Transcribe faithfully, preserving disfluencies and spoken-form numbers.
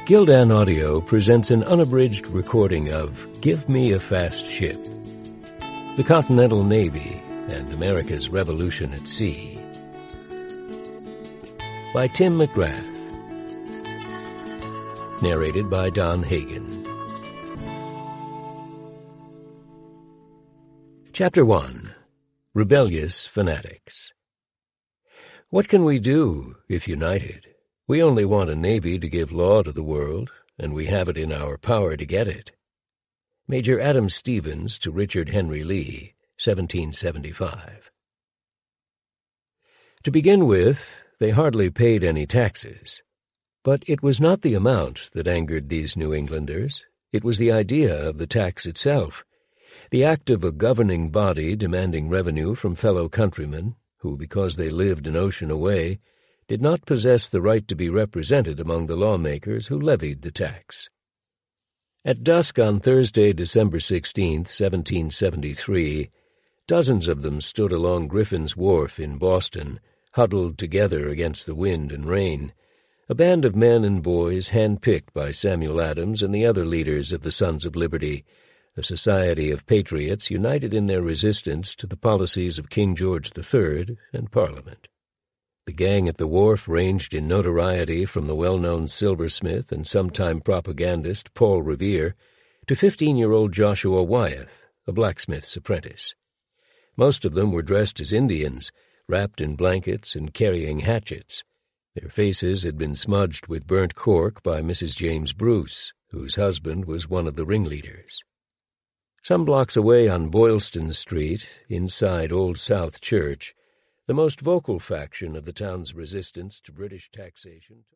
Gildan Audio presents an unabridged recording of Give Me a Fast Ship, The Continental Navy and America's Revolution at Sea, by Tim McGrath. Narrated by Don Hagen. Chapter one. Rebellious Fanatics. What can we do if united? We only want a navy to give law to the world, and we have it in our power to get it. Major Adam Stevens to Richard Henry Lee, seventeen seventy-five. To begin with, they hardly paid any taxes. But it was not the amount that angered these New Englanders. It was the idea of the tax itself, the act of a governing body demanding revenue from fellow countrymen who, because they lived an ocean away, did not possess the right to be represented among the lawmakers who levied the tax. At dusk on Thursday, December sixteenth, seventeen seventy-three, dozens of them stood along Griffin's Wharf in Boston, huddled together against the wind and rain, a band of men and boys hand-picked by Samuel Adams and the other leaders of the Sons of Liberty, a society of patriots united in their resistance to the policies of King George the Third and Parliament. The gang at the wharf ranged in notoriety from the well-known silversmith and sometime propagandist Paul Revere to fifteen-year-old Joshua Wyeth, a blacksmith's apprentice. Most of them were dressed as Indians, wrapped in blankets and carrying hatchets. Their faces had been smudged with burnt cork by Missus James Bruce, whose husband was one of the ringleaders. Some blocks away on Boylston Street, inside Old South Church, the most vocal faction of the town's resistance to British taxation